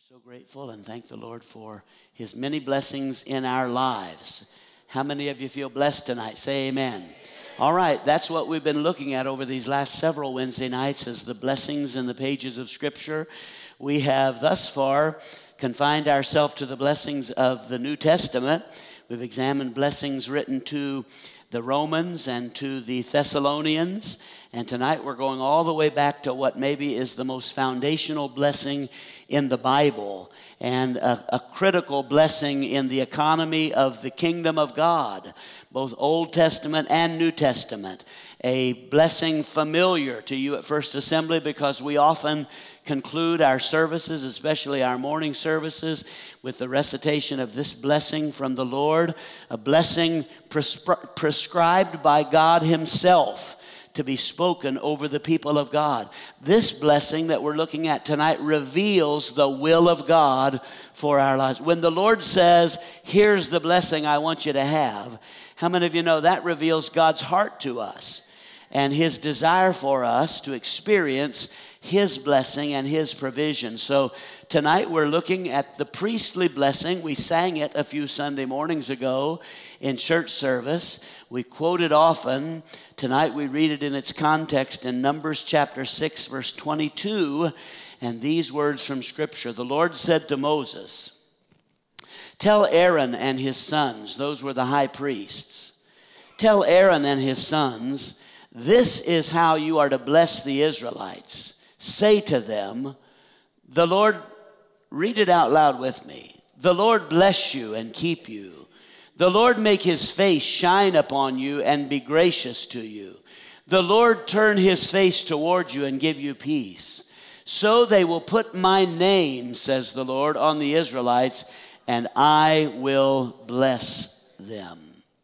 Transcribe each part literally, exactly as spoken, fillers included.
So grateful and thank the Lord for his many blessings in our lives. How many of you feel blessed tonight? Say amen. All right, that's what we've been looking at over these last several Wednesday nights, is the blessings in the pages of Scripture. We have thus far confined ourselves to the blessings of the New Testament. We've examined blessings written to the Romans and to the Thessalonians. And tonight we're going all the way back to what maybe is the most foundational blessing in the Bible, and a, a critical blessing in the economy of the kingdom of God, both Old Testament and New Testament. A blessing familiar to you at First Assembly because we often conclude our services, especially our morning services, with the recitation of this blessing from the Lord, a blessing prescri- prescribed by God himself to be spoken over the people of God. This blessing that we're looking at tonight reveals the will of God for our lives. When the Lord says, here's the blessing I want you to have, how many of you know that reveals God's heart to us and his desire for us to experience his blessing and his provision? So tonight we're looking at the priestly blessing. We sang it a few Sunday mornings ago in church service. We quote it often. Tonight we read it in its context in Numbers chapter six, verse twenty-two. And these words from Scripture. The Lord said to Moses, tell Aaron and his sons, those were the high priests, tell Aaron and his sons, this is how you are to bless the Israelites. Say to them, the Lord, read it out loud with me. The Lord bless you and keep you. The Lord make his face shine upon you and be gracious to you. The Lord turn his face toward you and give you peace. So they will put my name, says the Lord, on the Israelites, and I will bless them.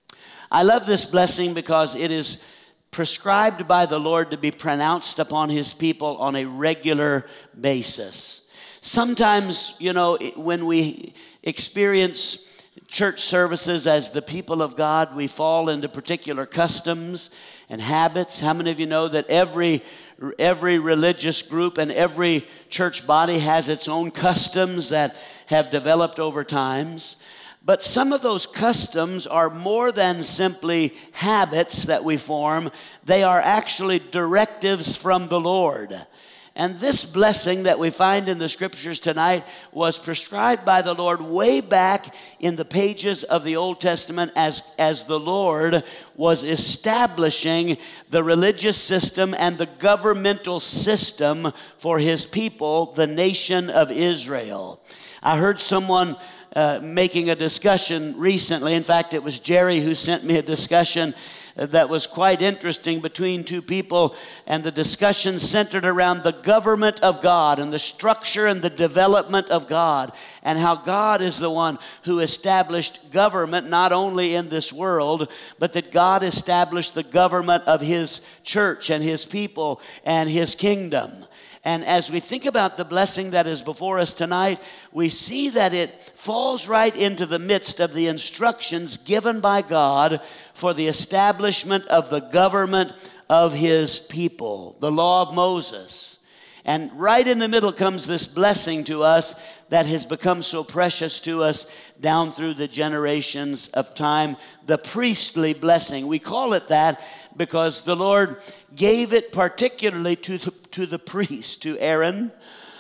I love this blessing because it is prescribed by the Lord to be pronounced upon his people on a regular basis. Sometimes, you know, when we experience church services as the people of God, we fall into particular customs and habits. How many of you know that every every religious group and every church body has its own customs that have developed over times? But some of those customs are more than simply habits that we form. They are actually directives from the Lord. And this blessing that we find in the Scriptures tonight was prescribed by the Lord way back in the pages of the Old Testament as, as the Lord was establishing the religious system and the governmental system for his people, the nation of Israel. I heard someone Uh, making a discussion recently. In fact, it was Jerry who sent me a discussion that was quite interesting between two people, and the discussion centered around the government of God and the structure and the development of God, and how God is the one who established government not only in this world, but that God established the government of his church and his people and his kingdom. And as we think about the blessing that is before us tonight, we see that it falls right into the midst of the instructions given by God for the establishment of the government of his people, the law of Moses. And right in the middle comes this blessing to us that has become so precious to us down through the generations of time, the priestly blessing. We call it that because the Lord gave it particularly to the, to the priest, to Aaron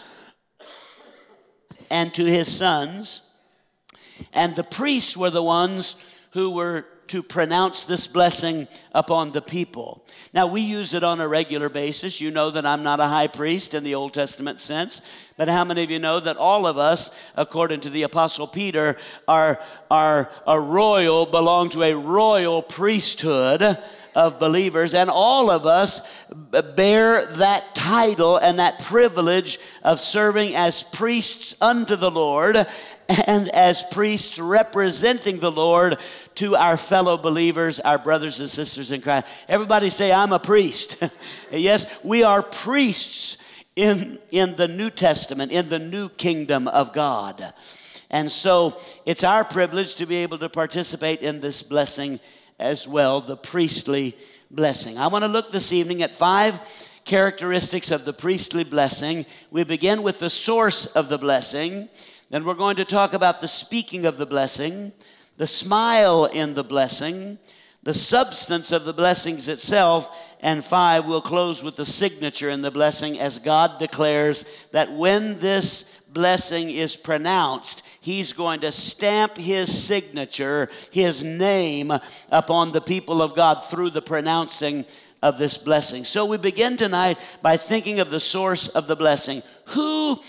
and to his sons. And the priests were the ones who were to pronounce this blessing upon the people. Now, we use it on a regular basis. You know that I'm not a high priest in the Old Testament sense, but how many of you know that all of us, according to the Apostle Peter, are, are a royal, belong to a royal priesthood of believers, and all of us bear that title and that privilege of serving as priests unto the Lord and as priests representing the Lord to our fellow believers, our brothers and sisters in Christ. Everybody say, I'm a priest. Yes, we are priests in, in the New Testament, in the new kingdom of God. And so it's our privilege to be able to participate in this blessing as well, the priestly blessing. I want to look this evening at five characteristics of the priestly blessing. We begin with the source of the blessing. Then we're going to talk about the speaking of the blessing, the smile in the blessing, the substance of the blessings itself, and five, we'll close with the signature in the blessing as God declares that when this blessing is pronounced, He's going to stamp His signature, His name upon the people of God through the pronouncing of this blessing. So we begin tonight by thinking of the source of the blessing. Who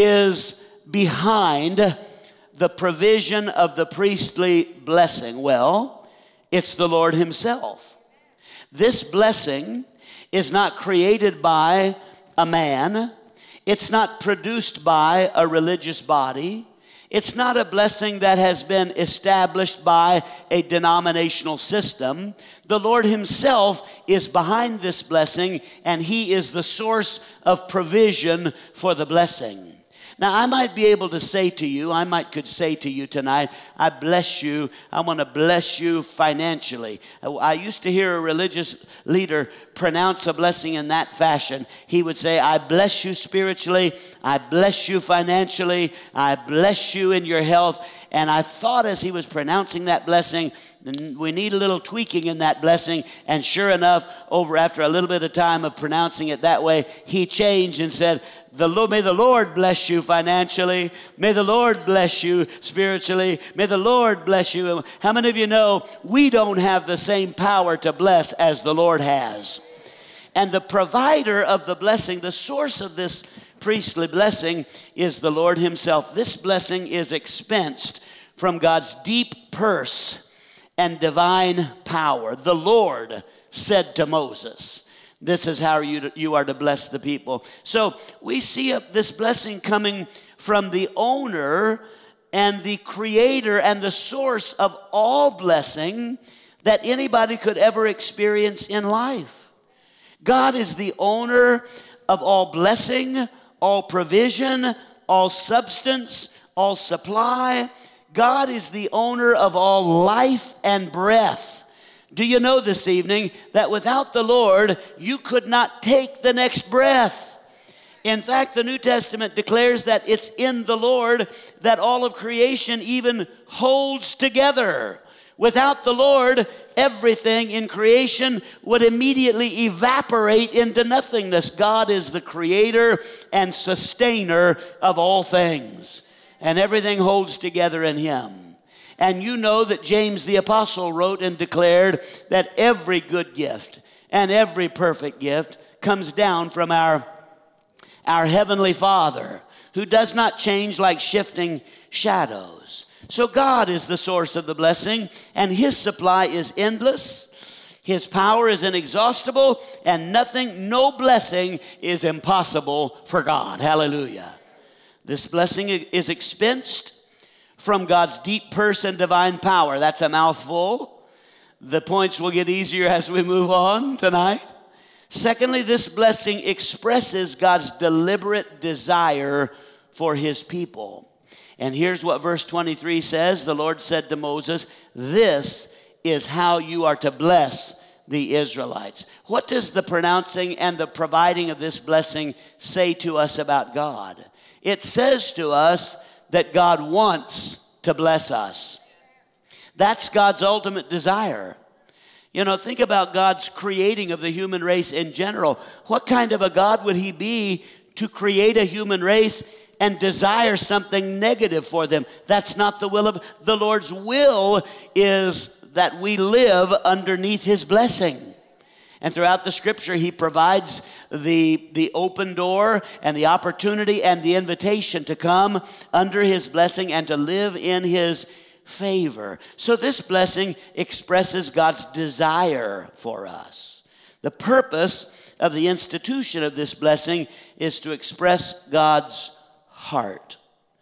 is behind the provision of the priestly blessing? Well, it's the Lord Himself. This blessing is not created by a man. It's not produced by a religious body. It's not a blessing that has been established by a denominational system. The Lord Himself is behind this blessing, and He is the source of provision for the blessing. Now, I might be able to say to you, I might could say to you tonight, I bless you. I want to bless you financially. I used to hear a religious leader pronounce a blessing in that fashion. He would say, I bless you spiritually. I bless you financially. I bless you in your health. And I thought as he was pronouncing that blessing, we need a little tweaking in that blessing. And sure enough, over after a little bit of time of pronouncing it that way, he changed and said, The Lord, may the Lord bless you financially. May the Lord bless you spiritually. May the Lord bless you. How many of you know we don't have the same power to bless as the Lord has? And the provider of the blessing, the source of this priestly blessing is the Lord Himself. This blessing is expensed from God's deep purse and divine power. The Lord said to Moses, this is how you, you are to bless the people. So we see a, this blessing coming from the owner and the creator and the source of all blessing that anybody could ever experience in life. God is the owner of all blessing, all provision, all substance, all supply. God is the owner of all life and breath. Do you know this evening that without the Lord, you could not take the next breath? In fact, the New Testament declares that it's in the Lord that all of creation even holds together. Without the Lord, everything in creation would immediately evaporate into nothingness. God is the creator and sustainer of all things, and everything holds together in Him. And you know that James the Apostle wrote and declared that every good gift and every perfect gift comes down from our, our Heavenly Father, who does not change like shifting shadows. So God is the source of the blessing, and His supply is endless. His power is inexhaustible, and nothing, no blessing is impossible for God. Hallelujah. This blessing is expensed from God's deep purse and divine power. That's a mouthful. The points will get easier as we move on tonight. Secondly, this blessing expresses God's deliberate desire for His people. And here's what verse twenty-three says. The Lord said to Moses, this is how you are to bless the Israelites. What does the pronouncing and the providing of this blessing say to us about God? It says to us that God wants to bless us. That's God's ultimate desire. You know, think about God's creating of the human race in general. What kind of a God would He be to create a human race and desire something negative for them? That's not the will of the Lord's will, is that we live underneath His blessing. And throughout the scripture, He provides the, the open door and the opportunity and the invitation to come under His blessing and to live in His favor. So this blessing expresses God's desire for us. The purpose of the institution of this blessing is to express God's heart.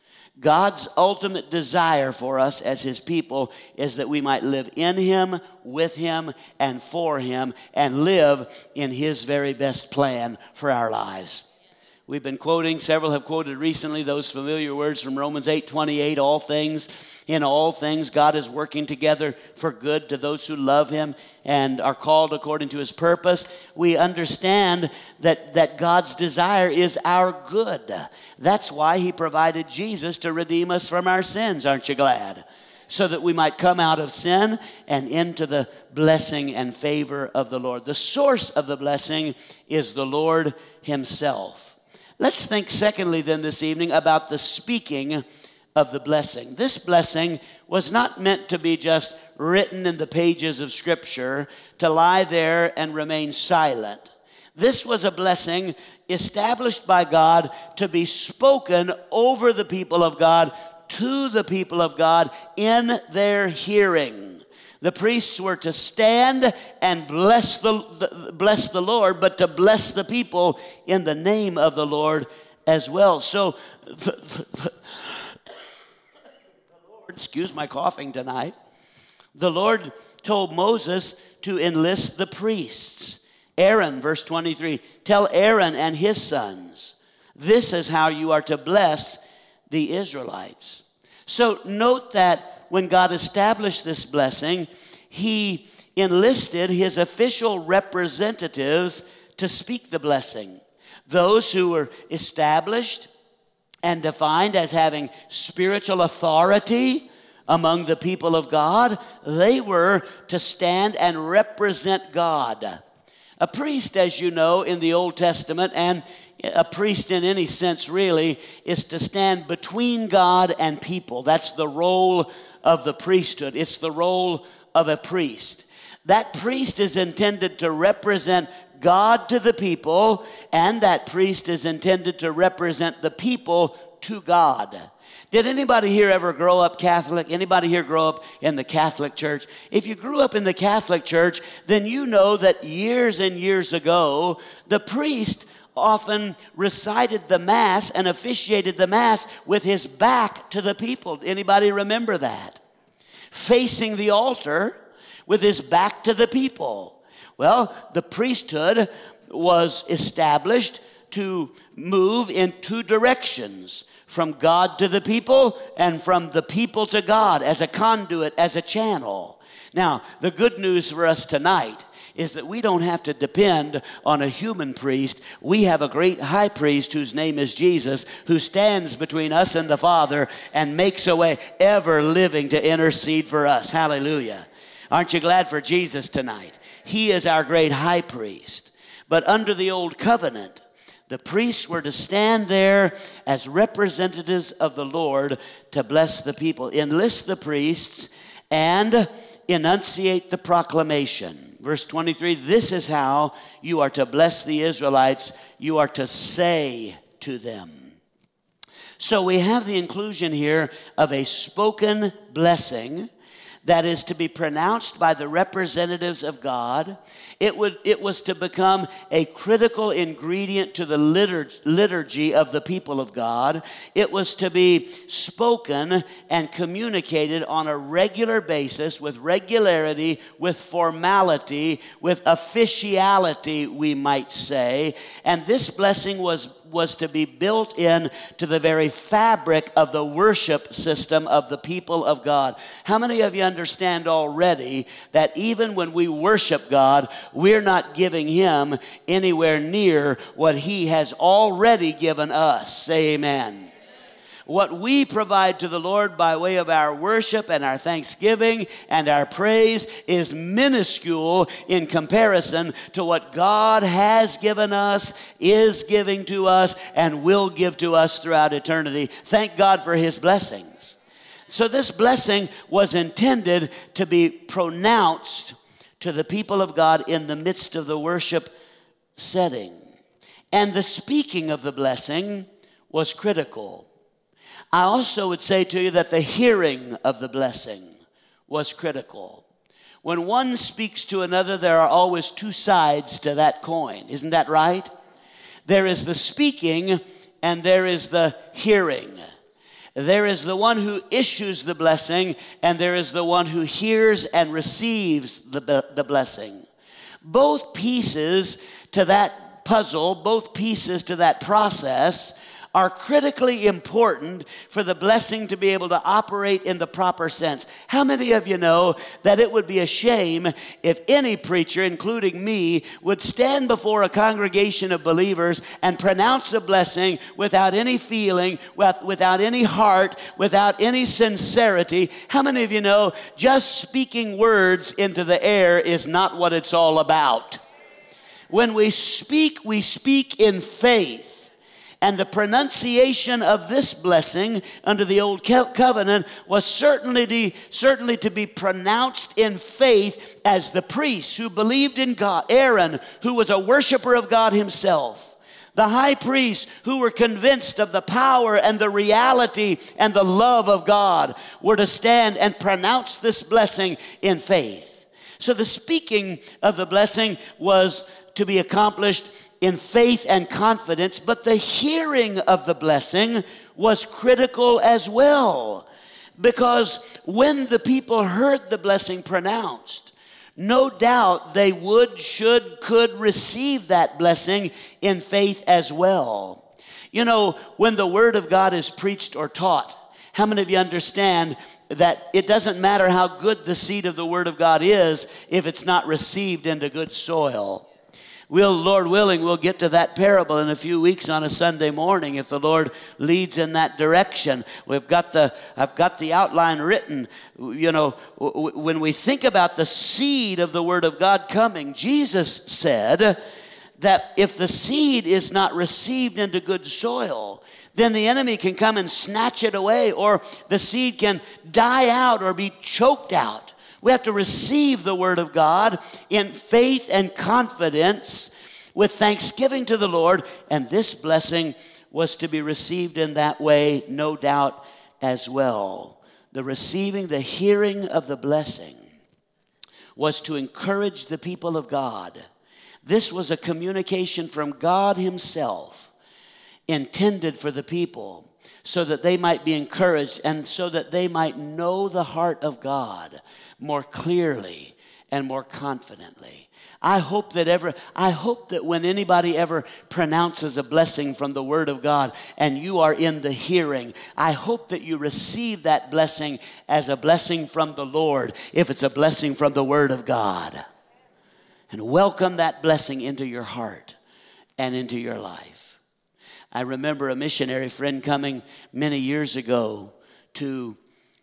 God's ultimate desire for us as His people is that we might live in Him, with Him, and for Him, and live in His very best plan for our lives. We've been quoting, several have quoted recently those familiar words from Romans eight twenty-eight, all things, in all things, God is working together for good to those who love him and are called according to his purpose. We understand that, that God's desire is our good. That's why he provided Jesus to redeem us from our sins. Aren't you glad? So that we might come out of sin and into the blessing and favor of the Lord. The source of the blessing is the Lord himself. Let's think secondly then this evening about the speaking of the blessing. This blessing was not meant to be just written in the pages of Scripture to lie there and remain silent. This was a blessing established by God to be spoken over the people of God, to the people of God in their hearing. The priests were to stand and bless the, the, bless the Lord, but to bless the people in the name of the Lord as well. So, the, the, the, the Lord, excuse my coughing tonight, the Lord told Moses to enlist the priests. Aaron, verse twenty-three, tell Aaron and his sons, this is how you are to bless the Israelites. So note that when God established this blessing, he enlisted his official representatives to speak the blessing. Those who were established and defined as having spiritual authority among the people of God, they were to stand and represent God. A priest, as you know, in the Old Testament, and a priest in any sense really, is to stand between God and people. That's the role of the priesthood. It's the role of a priest. That priest is intended to represent God to the people, and that priest is intended to represent the people to God. Did anybody here ever grow up Catholic? Anybody here grow up in the Catholic Church? If you grew up in the Catholic Church, then you know that years and years ago, the priest often recited the Mass and officiated the Mass with his back to the people. Anybody remember that? Facing the altar with his back to the people. Well, the priesthood was established to move in two directions, from God to the people and from the people to God, as a conduit, as a channel. Now, the good news for us tonight is that we don't have to depend on a human priest. We have a great high priest whose name is Jesus, who stands between us and the Father and makes a way, ever living to intercede for us. Hallelujah. Aren't you glad for Jesus tonight? He is our great high priest. But under the old covenant, the priests were to stand there as representatives of the Lord to bless the people, enlist the priests, and enunciate the proclamation. Verse twenty-three, this is how you are to bless the Israelites. You are to say to them. So we have the inclusion here of a spoken blessing that is to be pronounced by the representatives of God. It would it was to become a critical ingredient to the liturg- liturgy of the people of God. It was to be spoken and communicated on a regular basis, with regularity, with formality, with officiality, we might say. And this blessing was was to be built in to the very fabric of the worship system of the people of God. How many of you understand already that even when we worship God, we're not giving him anywhere near what he has already given us? Say amen. What we provide to the Lord by way of our worship and our thanksgiving and our praise is minuscule in comparison to what God has given us, is giving to us, and will give to us throughout eternity. Thank God for his blessings. So this blessing was intended to be pronounced to the people of God in the midst of the worship setting. And the speaking of the blessing was critical. I also would say to you that the hearing of the blessing was critical. When one speaks to another, there are always two sides to that coin. Isn't that right? There is the speaking and there is the hearing. There is the one who issues the blessing and there is the one who hears and receives the, the blessing. Both pieces to that puzzle, both pieces to that process, are critically important for the blessing to be able to operate in the proper sense. How many of you know that it would be a shame if any preacher, including me, would stand before a congregation of believers and pronounce a blessing without any feeling, without any heart, without any sincerity? How many of you know just speaking words into the air is not what it's all about? When we speak, we speak in faith. And the pronunciation of this blessing under the old covenant was certainly to, certainly to be pronounced in faith as the priests who believed in God. Aaron, who was a worshiper of God himself. The high priests who were convinced of the power and the reality and the love of God were to stand and pronounce this blessing in faith. So the speaking of the blessing was to be accomplished in faith and confidence, but the hearing of the blessing was critical as well. Because when the people heard the blessing pronounced, no doubt they would, should, could receive that blessing in faith as well. You know, when the Word of God is preached or taught, how many of you understand that it doesn't matter how good the seed of the Word of God is if it's not received into good soil? We'll, Lord willing, we'll get to that parable in a few weeks on a Sunday morning if the Lord leads in that direction. We've got the, I've got the outline written. You know, when we think about the seed of the Word of God coming, Jesus said that if the seed is not received into good soil, then the enemy can come and snatch it away, or the seed can die out or be choked out. We have to receive the Word of God in faith and confidence with thanksgiving to the Lord. And this blessing was to be received in that way, no doubt, as well. The receiving, the hearing of the blessing was to encourage the people of God. This was a communication from God Himself intended for the people so that they might be encouraged and so that they might know the heart of God more clearly and more confidently. I hope that ever, I hope that when anybody ever pronounces a blessing from the Word of God and you are in the hearing, I hope that you receive that blessing as a blessing from the Lord, if it's a blessing from the Word of God. And welcome that blessing into your heart and into your life. I remember a missionary friend coming many years ago to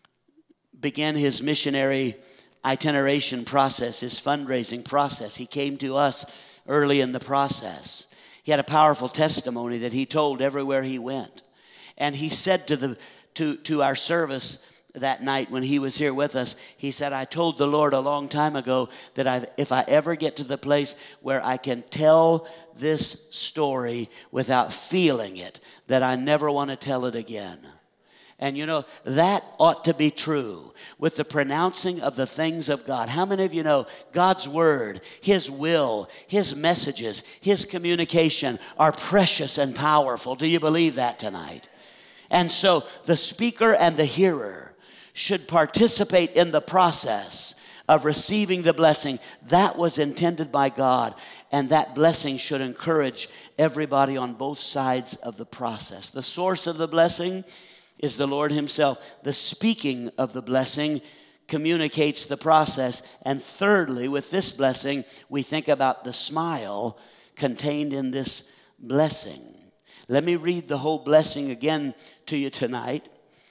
begin his missionary itineration process, his fundraising process. He came to us early in the process. He had a powerful testimony that he told everywhere he went. And he said to the to, to our service that night when he was here with us, he said, I told the Lord a long time ago that I've, if I ever get to the place where I can tell this story without feeling it, that I never want to tell it again. And you know, that ought to be true with the pronouncing of the things of God. How many of you know God's Word, His will, His messages, His communication are precious and powerful? Do you believe that tonight? And so the speaker and the hearer should participate in the process of receiving the blessing. That was intended by God, and that blessing should encourage everybody on both sides of the process. The source of the blessing is the Lord Himself. The speaking of the blessing communicates the process. And thirdly, with this blessing, we think about the smile contained in this blessing. Let me read the whole blessing again to you tonight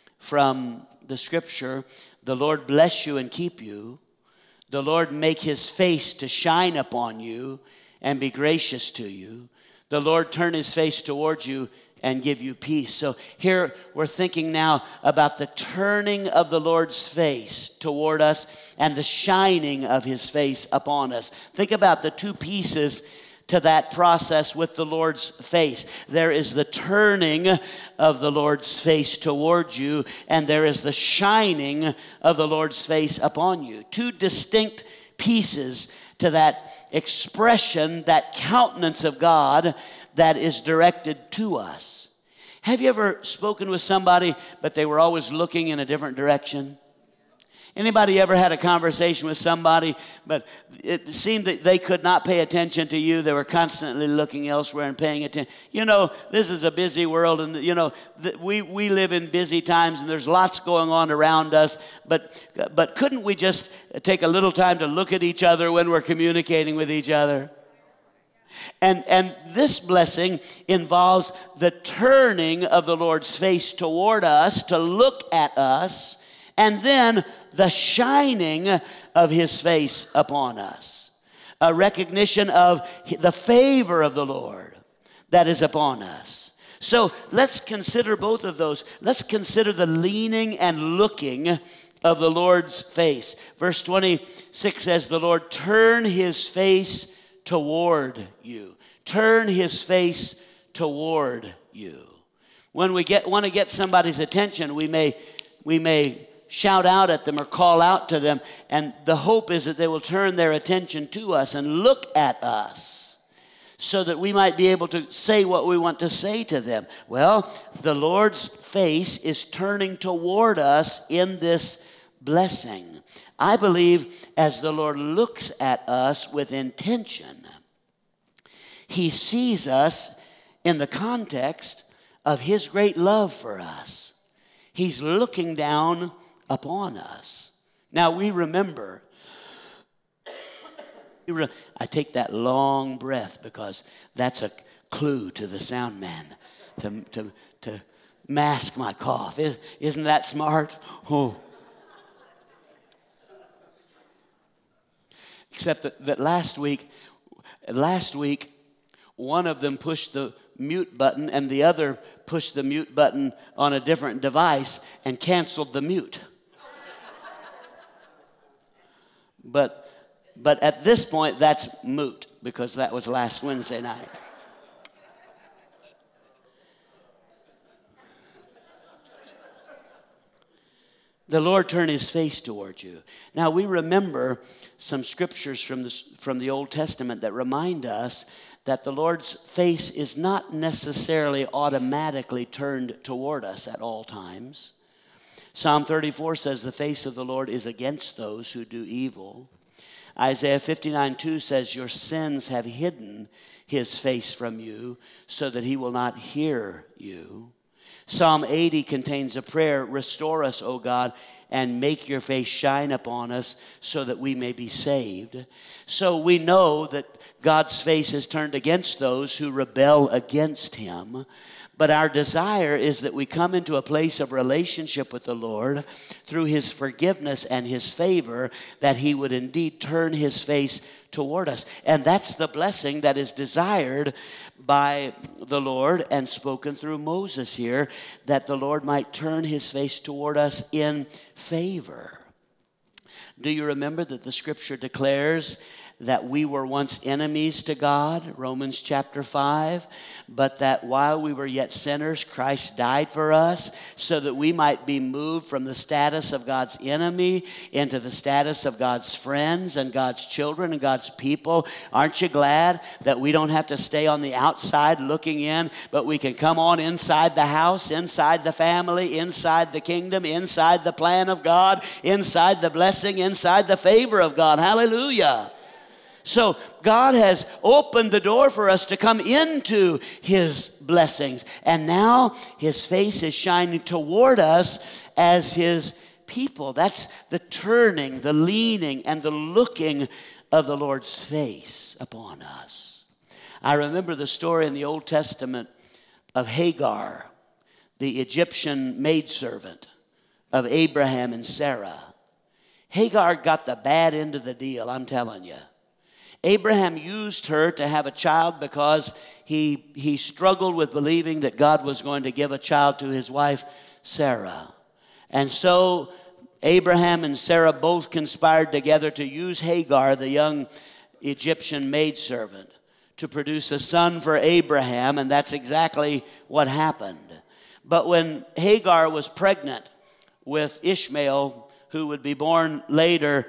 from the scripture. The Lord bless you and keep you. The Lord make His face to shine upon you and be gracious to you. The Lord turn His face towards you and give you peace. So here we're thinking now about the turning of the Lord's face toward us and the shining of His face upon us. Think about the two pieces to that process with the Lord's face. There is the turning of the Lord's face towards you, and there is the shining of the Lord's face upon you. Two distinct pieces to that expression, that countenance of God that is directed to us. Have you ever spoken with somebody, but they were always looking in a different direction? Anybody ever had a conversation with somebody, but it seemed that they could not pay attention to you? They were constantly looking elsewhere and paying attention. You know, this is a busy world, and, you know, we, we live in busy times, and there's lots going on around us. But, but couldn't we just take a little time to look at each other when we're communicating with each other? And, and this blessing involves the turning of the Lord's face toward us to look at us, and then the shining of his face upon us. A recognition of the favor of the Lord that is upon us. So let's consider both of those. Let's consider the leaning and looking of the Lord's face. Verse twenty-six says, the Lord turn his face toward you. Turn his face toward you. When we get want to get somebody's attention, we may we may shout out at them or call out to them, and the hope is that they will turn their attention to us and look at us so that we might be able to say what we want to say to them. Well, the Lord's face is turning toward us in this blessing. I believe as the Lord looks at us with intention, he sees us in the context of his great love for us. He's looking down upon us. Now we remember, I take that long breath because that's a clue to the sound man to, to, to mask my cough. Isn't that smart? Oh. Except that, that last week, last week, one of them pushed the mute button and the other pushed the mute button on a different device and canceled the mute. But, but at this point, that's moot because that was last Wednesday night. The Lord turned his face toward you. Now we remember some scriptures from the, from the Old Testament that remind us that the Lord's face is not necessarily automatically turned toward us at all times. Psalm thirty-four says the face of the Lord is against those who do evil. Isaiah fifty-nine two says your sins have hidden his face from you so that he will not hear you. Psalm eighty contains a prayer, restore us, O God, and make your face shine upon us so that we may be saved. So we know that God's face is turned against those who rebel against him. But our desire is that we come into a place of relationship with the Lord through his forgiveness and his favor, that he would indeed turn his face toward us. And that's the blessing that is desired by the Lord and spoken through Moses here, that the Lord might turn his face toward us in favor. Do you remember that the scripture declares that we were once enemies to God, Romans chapter five, but that while we were yet sinners, Christ died for us so that we might be moved from the status of God's enemy into the status of God's friends and God's children and God's people. Aren't you glad that we don't have to stay on the outside looking in, but we can come on inside the house, inside the family, inside the kingdom, inside the plan of God, inside the blessing, inside the favor of God. Hallelujah. So God has opened the door for us to come into his blessings. And now his face is shining toward us as his people. That's the turning, the leaning, and the looking of the Lord's face upon us. I remember the story in the Old Testament of Hagar, the Egyptian maidservant of Abraham and Sarah. Hagar got the bad end of the deal, I'm telling you. Abraham used her to have a child because he, he struggled with believing that God was going to give a child to his wife, Sarah. And so Abraham and Sarah both conspired together to use Hagar, the young Egyptian maidservant, to produce a son for Abraham, and that's exactly what happened. But when Hagar was pregnant with Ishmael, who would be born later,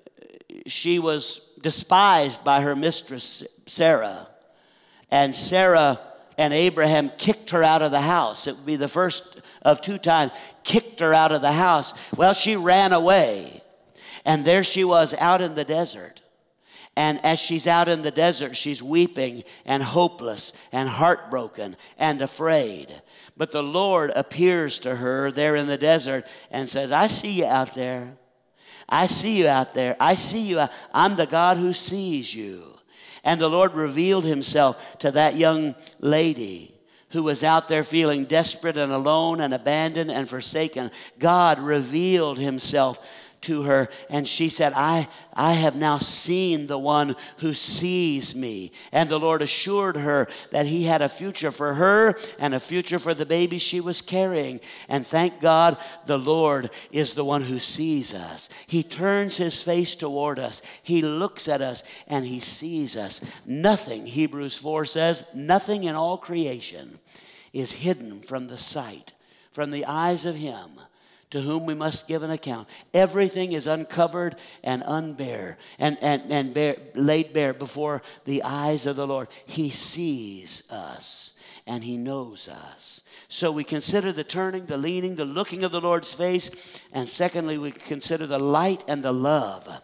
she was despised by her mistress, Sarah. And Sarah and Abraham kicked her out of the house. It would be the first of two times, kicked her out of the house. Well, she ran away. And there she was out in the desert. And as she's out in the desert, she's weeping and hopeless and heartbroken and afraid. But the Lord appears to her there in the desert and says, I see you out there. I see you out there. I see you. I'm the God who sees you. And the Lord revealed himself to that young lady who was out there feeling desperate and alone and abandoned and forsaken. God revealed himself to her, and she said, I, I have now seen the one who sees me. And the Lord assured her that he had a future for her and a future for the baby she was carrying. And thank God the Lord is the one who sees us. He turns his face toward us. He looks at us and he sees us. Nothing, Hebrews four says, nothing in all creation is hidden from the sight, from the eyes of him to whom we must give an account. Everything is uncovered and unbare and, and, and bare, laid bare before the eyes of the Lord. He sees us and he knows us. So we consider the turning, the leaning, the looking of the Lord's face. And secondly, we consider the light and the love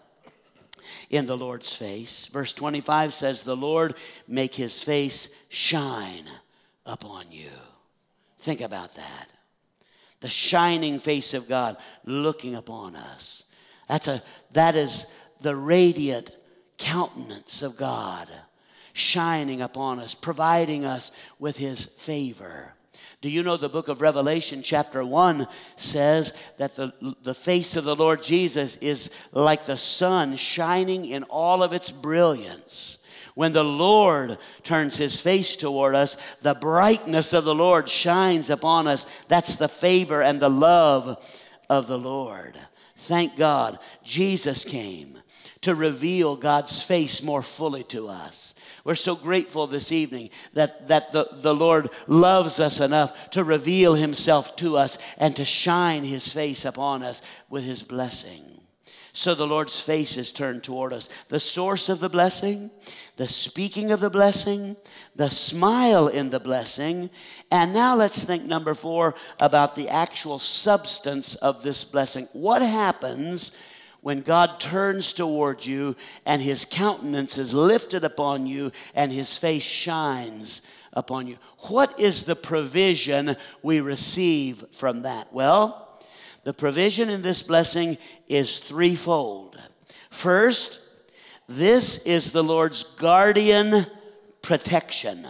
in the Lord's face. Verse twenty-five says, the Lord make his face shine upon you. Think about that. The shining face of God looking upon us. That's a, that is the radiant countenance of God shining upon us, providing us with his favor. Do you know the book of Revelation chapter one says that the, the face of the Lord Jesus is like the sun shining in all of its brilliance? When the Lord turns his face toward us, the brightness of the Lord shines upon us. That's the favor and the love of the Lord. Thank God, Jesus came to reveal God's face more fully to us. We're so grateful this evening that, that the, the Lord loves us enough to reveal himself to us and to shine his face upon us with his blessing. So the Lord's face is turned toward us. The source of the blessing, the speaking of the blessing, the smile in the blessing. And now let's think, number four, about the actual substance of this blessing. What happens when God turns toward you and his countenance is lifted upon you and his face shines upon you? What is the provision we receive from that? Well, the provision in this blessing is threefold. First, this is the Lord's guardian protection.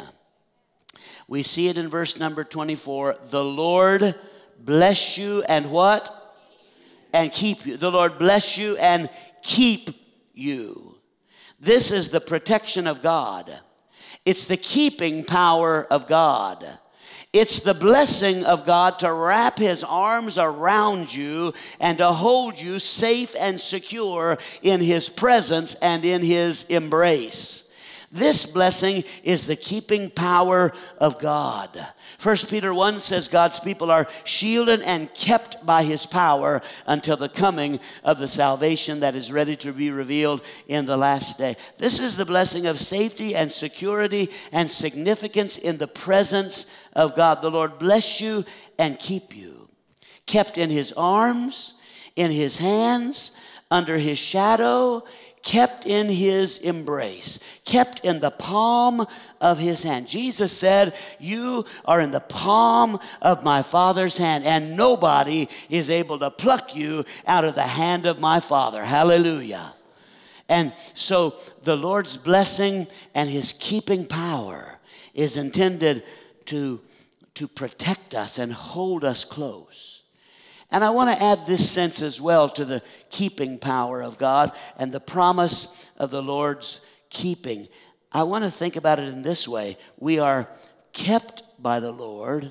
We see it in verse number twenty-four. The Lord bless you and what? And keep you. The Lord bless you and keep you. This is the protection of God. It's the keeping power of God. It's the blessing of God to wrap his arms around you and to hold you safe and secure in his presence and in his embrace. This blessing is the keeping power of God. First Peter one says God's people are shielded and kept by his power until the coming of the salvation that is ready to be revealed in the last day. This is the blessing of safety and security and significance in the presence of God. The Lord bless you and keep you. Kept in his arms, in his hands, under his shadow, kept in his embrace, kept in the palm of his hand. Jesus said, you are in the palm of my Father's hand, and nobody is able to pluck you out of the hand of my Father. Hallelujah. And so the Lord's blessing and his keeping power is intended to, to protect us and hold us close. And I want to add this sense as well to the keeping power of God and the promise of the Lord's keeping. I want to think about it in this way. We are kept by the Lord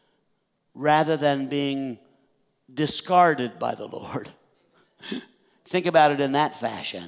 rather than being discarded by the Lord. Think about it in that fashion.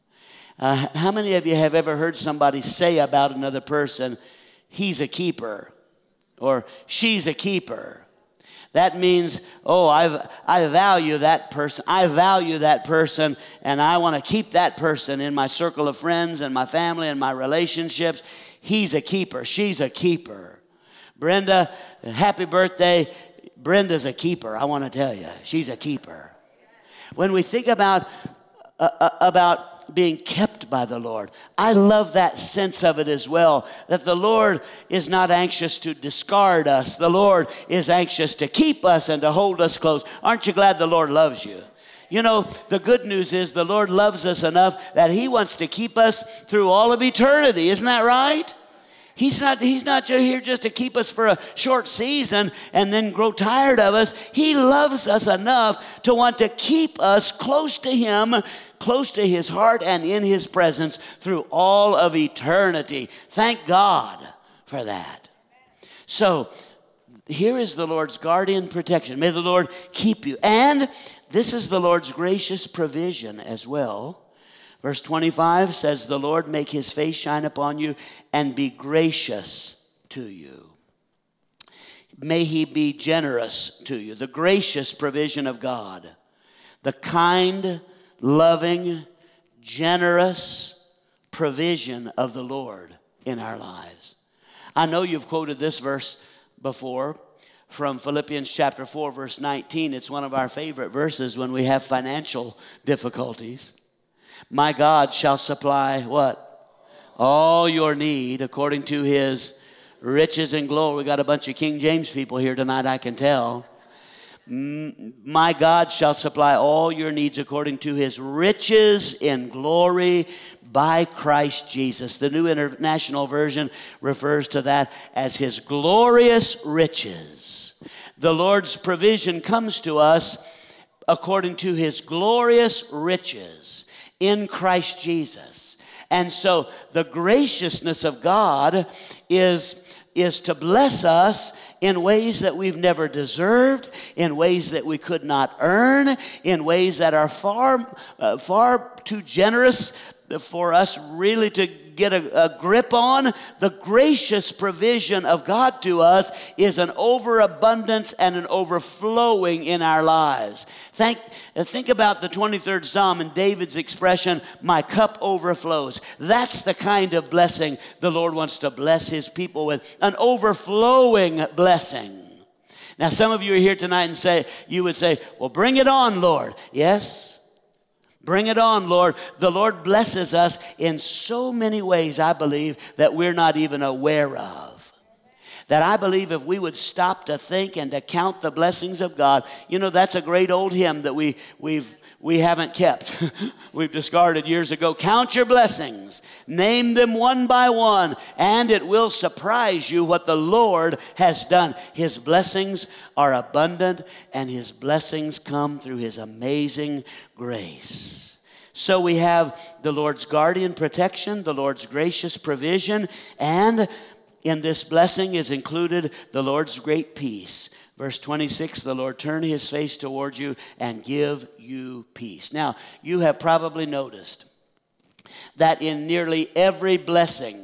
Uh, how many of you have ever heard somebody say about another person, he's a keeper, or she's a keeper? That means, oh, I I value that person. I value that person, and I want to keep that person in my circle of friends and my family and my relationships. He's a keeper. She's a keeper. Brenda, happy birthday. Brenda's a keeper, I want to tell you. She's a keeper. When we think about uh, about being kept by the Lord. I love that sense of it as well, that the Lord is not anxious to discard us. The Lord is anxious to keep us and to hold us close. Aren't you glad the Lord loves you? You know, the good news is the Lord loves us enough that he wants to keep us through all of eternity. Isn't that right? He's not, he's not here just to keep us for a short season and then grow tired of us. He loves us enough to want to keep us close to him, close to his heart and in his presence through all of eternity. Thank God for that. So here is the Lord's guardian protection. May the Lord keep you. And this is the Lord's gracious provision as well. Verse twenty-five says, the Lord make his face shine upon you and be gracious to you. May he be generous to you. The gracious provision of God. The kind, loving, generous provision of the Lord in our lives. I know you've quoted this verse before from Philippians chapter four, verse nineteen. It's one of our favorite verses when we have financial difficulties. My God shall supply what? All your need according to his riches and glory. We got a bunch of King James people here tonight, I can tell. My God shall supply all your needs according to his riches in glory by Christ Jesus. The New International Version refers to that as his glorious riches. The Lord's provision comes to us according to his glorious riches in Christ Jesus. And so the graciousness of God is, is to bless us in ways that we've never deserved, in ways that we could not earn, in ways that are far, uh, far too generous for us really to get a, a grip on. The gracious provision of God to us is an overabundance and an overflowing in our lives. Think, think about the twenty-third Psalm and David's expression, my cup overflows. That's the kind of blessing the Lord wants to bless his people with, an overflowing blessing. Now, some of you are here tonight and say, you would say, well, bring it on, Lord. Yes. Bring it on, Lord. The Lord blesses us in so many ways, I believe, that we're not even aware of. That I believe if we would stop to think and to count the blessings of God, you know, that's a great old hymn that we, we've, we haven't kept. We've discarded years ago. Count your blessings. Name them one by one, and it will surprise you what the Lord has done. His blessings are abundant, and his blessings come through his amazing grace. So we have the Lord's guardian protection, the Lord's gracious provision, and in this blessing is included the Lord's great peace. Verse twenty-six, the Lord turn his face towards you and give you peace. Now, you have probably noticed that in nearly every blessing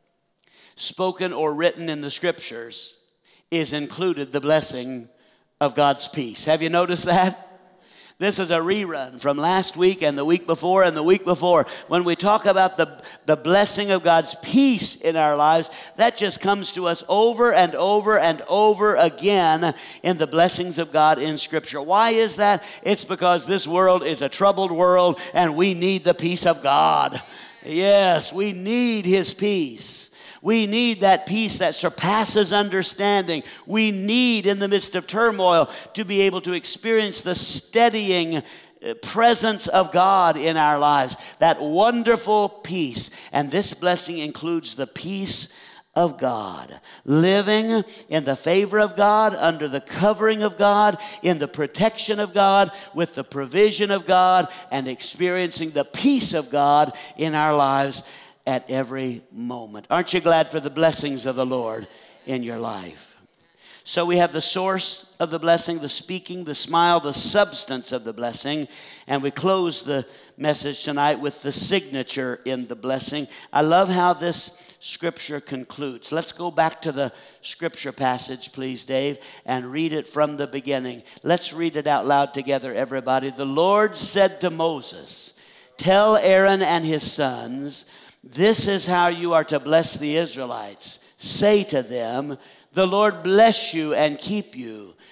spoken or written in the scriptures is included the blessing of God's peace. Have you noticed that? This is a rerun from last week and the week before and the week before. When we talk about the, the blessing of God's peace in our lives, that just comes to us over and over and over again in the blessings of God in Scripture. Why is that? It's because this world is a troubled world and we need the peace of God. Yes, we need his peace. We need that peace that surpasses understanding. We need, in the midst of turmoil, to be able to experience the steadying presence of God in our lives. That wonderful peace. And this blessing includes the peace of God. Living in the favor of God, under the covering of God, in the protection of God, with the provision of God, and experiencing the peace of God in our lives at every moment. Aren't you glad for the blessings of the Lord in your life? So we have the source of the blessing, the speaking, the smile, the substance of the blessing. And we close the message tonight with the signature in the blessing. I love how this scripture concludes. Let's go back to the scripture passage, please, Dave, and read it from the beginning. Let's read it out loud together, everybody. The Lord said to Moses, tell Aaron and his sons, this is how you are to bless the Israelites. Say to them, the Lord bless you and keep you.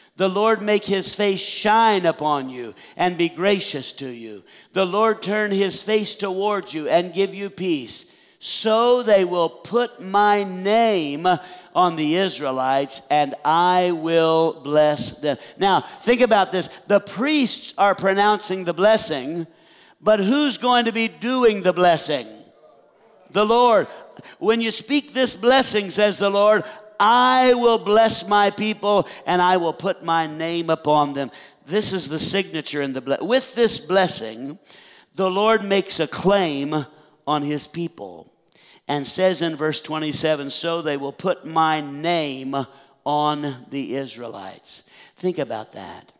The Lord make his face shine upon you and be gracious to you. The Lord turn his face towards you and give you peace. So they will put my name on the Israelites, and I will bless them. Now, think about this. The priests are pronouncing the blessing, but who's going to be doing the blessing? The Lord. When you speak this blessing, says the Lord, I will bless my people, and I will put my name upon them. This is the signature in the blessing. With this blessing, the Lord makes a claim on his people and says in verse twenty-seven, so they will put my name on the Israelites. Think about that.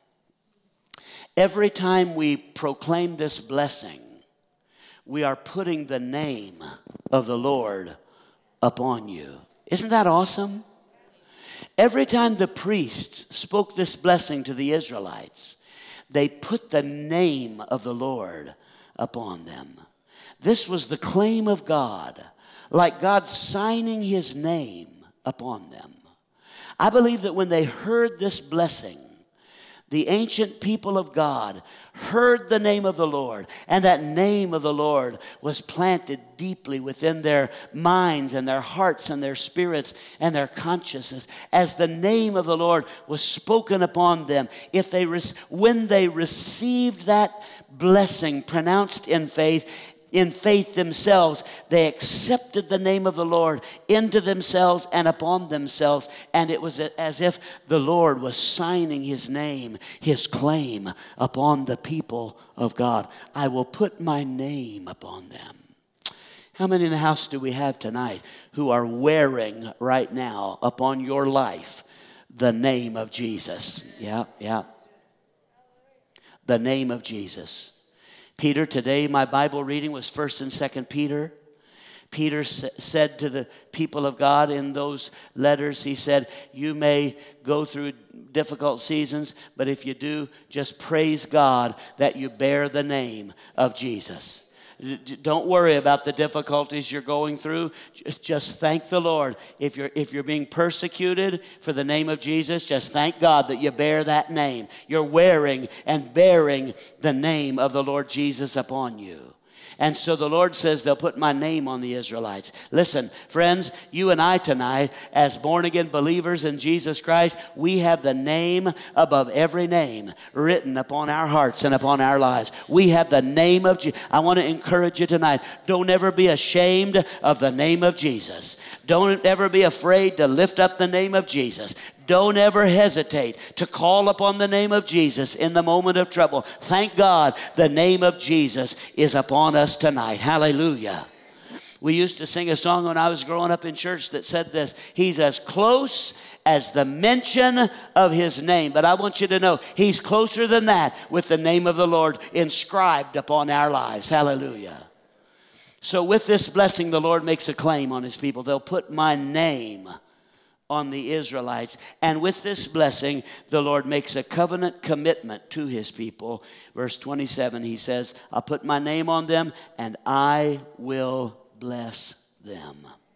Every time we proclaim this blessing, we are putting the name of the Lord upon you. Isn't that awesome? Every time the priests spoke this blessing to the Israelites, they put the name of the Lord upon them. This was the claim of God, like God signing his name upon them. I believe that when they heard this blessing, the ancient people of God heard the name of the Lord, and that name of the Lord was planted deeply within their minds and their hearts and their spirits and their consciousness. As the name of the Lord was spoken upon them, if they when they received that blessing pronounced in faith, in faith themselves, they accepted the name of the Lord into themselves and upon themselves. And it was as if the Lord was signing his name, his claim upon the people of God. I will put my name upon them. How many in the house do we have tonight who are wearing right now upon your life the name of Jesus? Yeah, yeah. The name of Jesus. Peter, today my Bible reading was First and Second Peter. Peter said to the people of God in those letters, he said, you may go through difficult seasons, but if you do, just praise God that you bear the name of Jesus. Don't worry about the difficulties you're going through. Just, just thank the Lord. If you're, if you're being persecuted for the name of Jesus, just thank God that you bear that name. You're wearing and bearing the name of the Lord Jesus upon you. And so the Lord says they'll put my name on the Israelites. Listen, friends, you and I tonight, as born-again believers in Jesus Christ, we have the name above every name written upon our hearts and upon our lives. We have the name of Jesus. I want to encourage you tonight. Don't ever be ashamed of the name of Jesus. Don't ever be afraid to lift up the name of Jesus. Don't ever hesitate to call upon the name of Jesus in the moment of trouble. Thank God the name of Jesus is upon us tonight. Hallelujah. We used to sing a song when I was growing up in church that said this: he's as close as the mention of his name. But I want you to know he's closer than that with the name of the Lord inscribed upon our lives. Hallelujah. So with this blessing, the Lord makes a claim on his people. They'll put my name on the Israelites. And with this blessing, the Lord makes a covenant commitment to his people. Verse twenty-seven, he says, I'll put my name on them and I will bless them.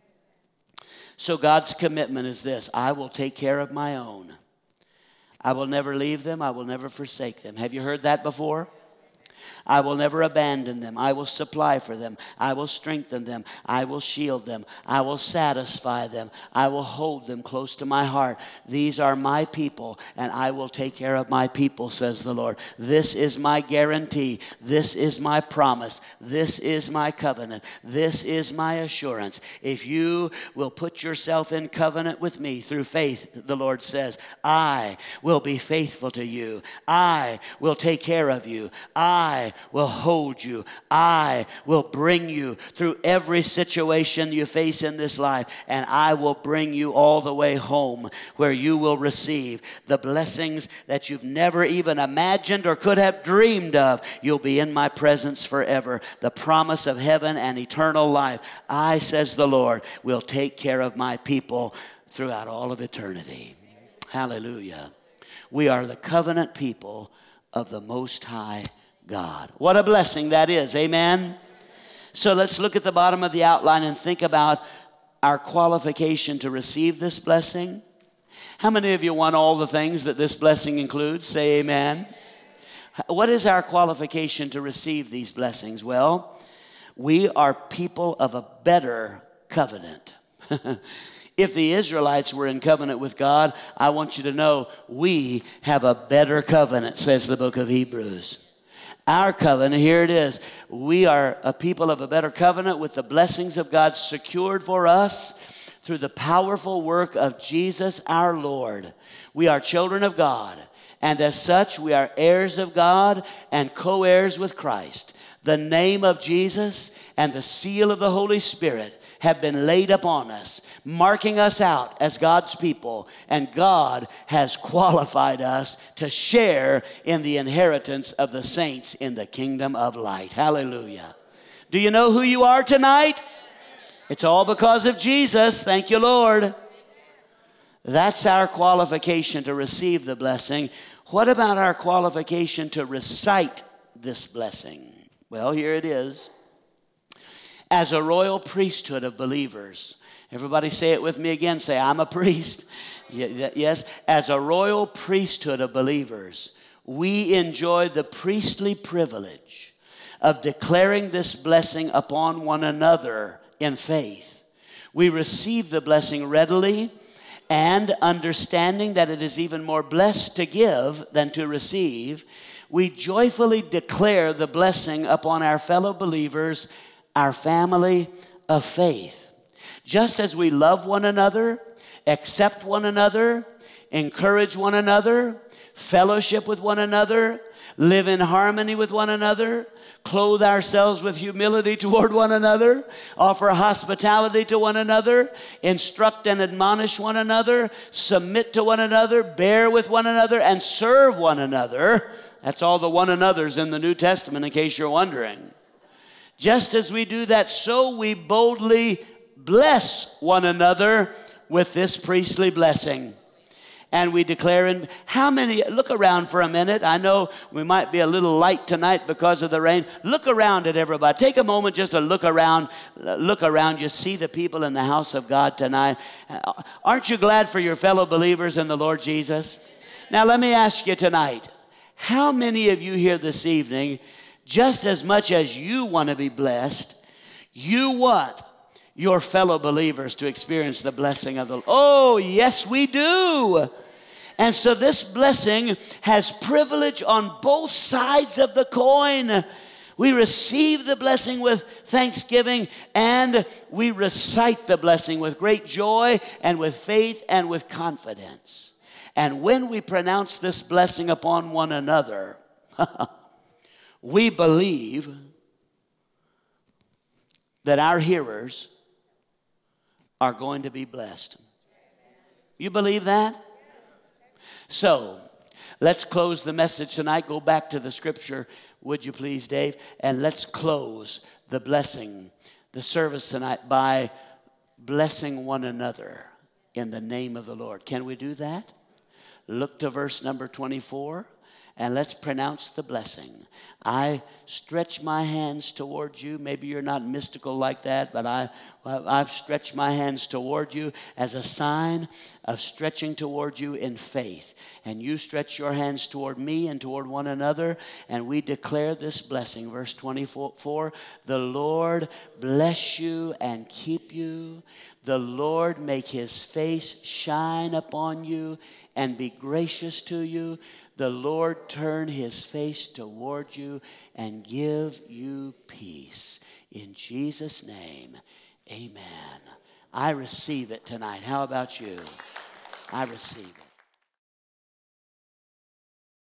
So God's commitment is this: I will take care of my own. I will never leave them. I will never forsake them. Have you heard that before? I will never abandon them. I will supply for them. I will strengthen them. I will shield them. I will satisfy them. I will hold them close to my heart. These are my people, and I will take care of my people, says the Lord. This is my guarantee. This is my promise. This is my covenant. This is my assurance. If you will put yourself in covenant with me through faith, the Lord says, I will be faithful to you. I will take care of you. I will hold you. I will bring you through every situation you face in this life, and I will bring you all the way home where you will receive the blessings that you've never even imagined or could have dreamed of. You'll be in my presence forever. The promise of heaven and eternal life. I, says the Lord, will take care of my people throughout all of eternity. Hallelujah. We are the covenant people of the Most High God. What a blessing that is. Amen. So let's look at the bottom of the outline and think about our qualification to receive this blessing. How many of you want all the things that this blessing includes? Say amen. What is our qualification to receive these blessings? Well, we are people of a better covenant. If the Israelites were in covenant with God, I want you to know we have a better covenant, says the book of Hebrews. Our covenant, here it is. We are a people of a better covenant with the blessings of God secured for us through the powerful work of Jesus our Lord. We are children of God, and as such, we are heirs of God and co-heirs with Christ. The name of Jesus and the seal of the Holy Spirit have been laid upon us, marking us out as God's people, and God has qualified us to share in the inheritance of the saints in the kingdom of light. Hallelujah. Do you know who you are tonight? It's all because of Jesus. Thank you, Lord. That's our qualification to receive the blessing. What about our qualification to recite this blessing? Well, here it is. As a royal priesthood of believers. Everybody say it with me again. Say, I'm a priest. Yes, as a royal priesthood of believers, we enjoy the priestly privilege of declaring this blessing upon one another in faith. We receive the blessing readily and understanding that it is even more blessed to give than to receive. We joyfully declare the blessing upon our fellow believers, our family of faith. Just as we love one another, accept one another, encourage one another, fellowship with one another, live in harmony with one another, clothe ourselves with humility toward one another, offer hospitality to one another, instruct and admonish one another, submit to one another, bear with one another, and serve one another. That's all the one another's in the New Testament, in case you're wondering. Just as we do that, so we boldly bless one another with this priestly blessing. And we declare in, how many, look around for a minute. I know we might be a little light tonight because of the rain. Look around at everybody. Take a moment just to look around, look around. You see the people in the house of God tonight. Aren't you glad for your fellow believers in the Lord Jesus? Now let me ask you tonight, how many of you here this evening, just as much as you want to be blessed, you want your fellow believers to experience the blessing of the Lord? Oh, yes, we do. And so this blessing has privilege on both sides of the coin. We receive the blessing with thanksgiving, and we recite the blessing with great joy and with faith and with confidence. And when we pronounce this blessing upon one another, we believe that our hearers are going to be blessed. You believe that? So, let's close the message tonight. Go back to the scripture, would you please, Dave? And let's close the blessing, the service tonight, by blessing one another in the name of the Lord. Can we do that? Look to verse number twenty-four. And let's pronounce the blessing. I stretch my hands toward you. Maybe you're not mystical like that, but I, I've stretched my hands toward you as a sign of stretching toward you in faith. And you stretch your hands toward me and toward one another, and we declare this blessing. Verse twenty-four, the Lord bless you and keep you. The Lord make his face shine upon you and be gracious to you. The Lord turn his face toward you and give you peace. In Jesus' name, amen. I receive it tonight. How about you? I receive it.